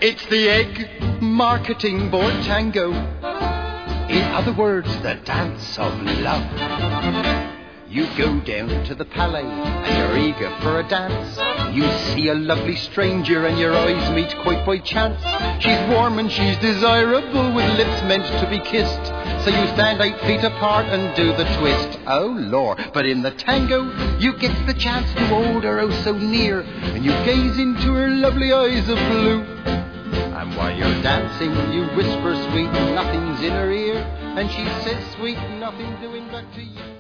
It's the Egg Marketing Board Tango. In other words, the dance of love. You go down to the Palais and you're eager for a dance. You see a lovely stranger and your eyes meet quite by chance. She's warm and she's desirable with lips meant to be kissed. So you stand 8 feet apart and do the twist. Oh Lord, but in the tango you get the chance to hold her oh so near. And you gaze into her lovely eyes of blue. And while you're dancing you whisper sweet nothings in her ear. And she says sweet nothing doing back to you.